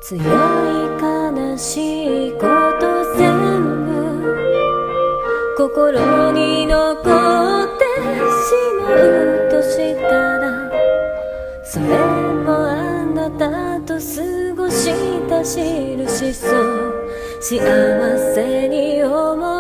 強い悲しいこと全部心に残ってしまうとしたら、それもあなたと過ごした印そう。幸せに思う